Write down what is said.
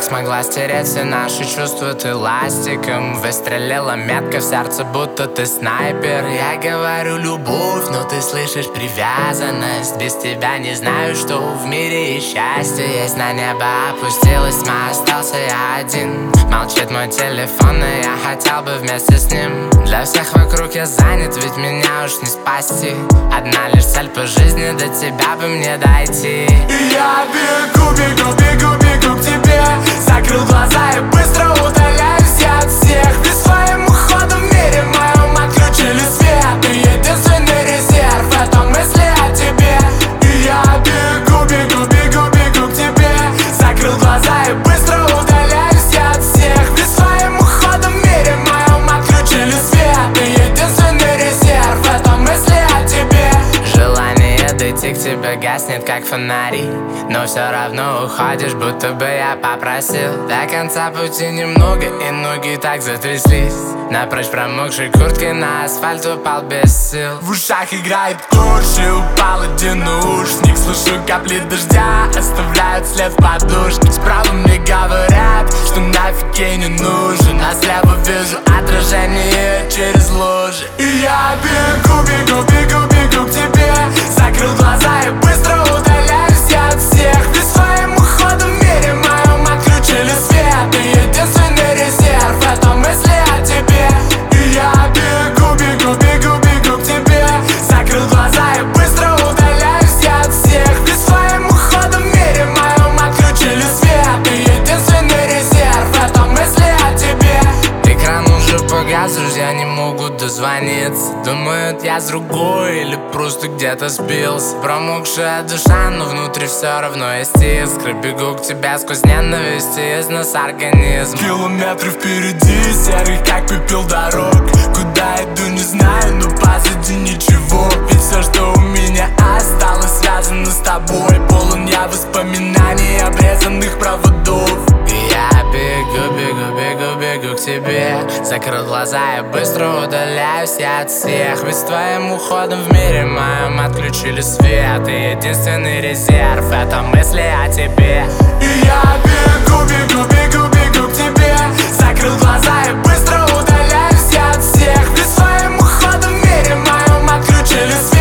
Как смогла стереть все наши чувства ты ластиком? Выстрелила метко в сердце, будто ты снайпер. Я говорю любовь, но ты слышишь привязанность. Без тебя не знаю, что в мире и счастье есть. На небо опустилась тьма, остался я один. Молчит мой телефон, и я хотел бы вместе с ним. Для всех вокруг я занят, ведь меня уж не спасти. Одна лишь цель по жизни, до тебя бы мне дойти. И я бегу, бегу, бегу, бегу к тебе. Закрыл глаза и быстро удаляюсь я от всех. Ведь своим уходом в мире моем отключили свет. Ты единственный резерв в этом мысли о тебе. И я бегу, бегу, бегу, бегу к тебе. Закрыл глаза и быстро удаляюсь я от всех. Ведь своим уходом в мире моем отключили свет. Ты единственный резерв в этом мысли о тебе. Желание дойти к тебе гаснет, как фонари, но все равно уходишь, будто бы я попросил. До конца пути немного, и ноги так затряслись. Напрочь промокшей курткой на асфальт упал без сил. В ушах играет ключ, и упал один наушник. Слышу капли дождя, оставляют след в подушке. Справа мне говорят, что нафиг ей не нужен, а слева вижу отражение через лужи. И я бегу, бегу, бегу, бегу к тебе. Закрыл глаза и быстро удаляюсь я от всех. Ведь своим уходом в мире моем отключили свет. Ты единственный резерв в этом мысли о тебе. И я бегу, бегу, бегу, бегу к тебе. Закрыл глаза и быстро удаляюсь я от всех. Ведь своим уходом в мире моем отключили свет. Ты единственный резерв в этом мысли о тебе. Экран уже погас, друзья не могут дозвониться. Думают, я с другой или просто где-то сбился. Промокшая душа, но внутри все равно есть искры. Бегу к тебе сквозь ненависть и износ организма. Километры впереди, серый как пепел дорог. Куда иду не знаю, но позади ничего. Ведь все, что у меня осталось, связано с тобой. Полон я воспоминаний, обрезанных проводов. Я бегу, бегу, бегу, бегу к тебе. Закрыл глаза и быстро удаляюсь я от всех. Ведь с твоим уходом в мире моем отключили свет. Ты единственный резерв в этом мысли о тебе. И я бегу, бегу, бегу, бегу к тебе. Закрыл глаза и быстро удаляюсь я от всех. Ведь своим уходом в мире моем отключили свет.